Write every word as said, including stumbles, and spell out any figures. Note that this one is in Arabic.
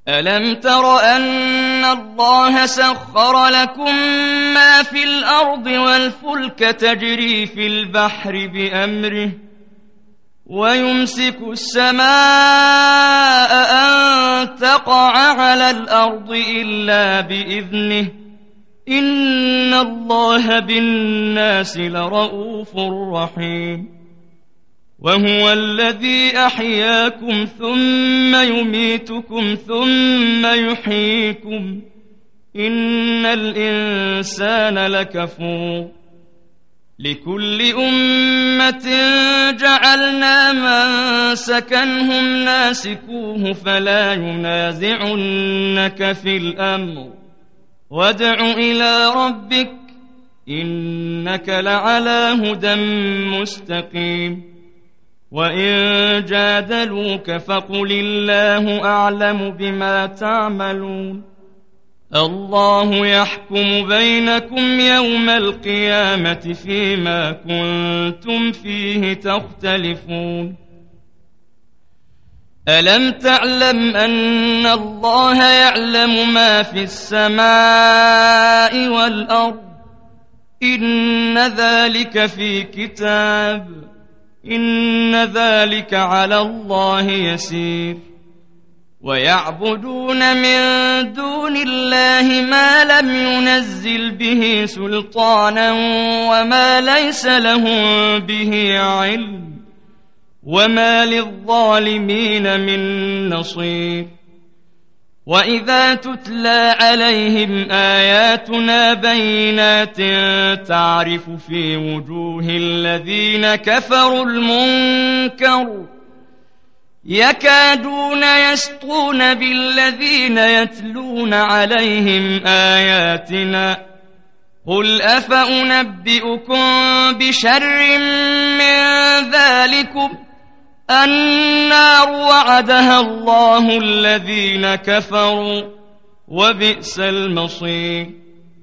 ألم تر أن الله سخر لكم ما في الأرض والفلك تجري في البحر بأمره ويمسك السماء أن تقع على الأرض إلا بإذنه إن الله بالناس لرءوف رحيم وهو الذي أحياكم ثم يميتكم ثم يحييكم إن الإنسان لكفور لكل أمة جعلنا منسكا هم ناسكوه فلا ينازعنك في الأمر وادع إلى ربك إنك لعلى هدى مستقيم وإن جادلوك فقل الله أعلم بما تعملون الله يحكم بينكم يوم القيامة فيما كنتم فيه تختلفون ألم تعلم أن الله يعلم ما في السماء والأرض إن ذلك في كتاب إن ذلك على الله يسير ويعبدون من دون الله ما لم ينزل به سلطانا وما ليس لهم به علم وما للظالمين من نصير وإذا تتلى عليهم آياتنا بينات تعرف في وجوه الذين كفروا المنكر يكادون يسطون بالذين يتلون عليهم آياتنا قل أفأنبئكم بشر من ذلكم النار وعدها الله الذين كفروا وبئس المصير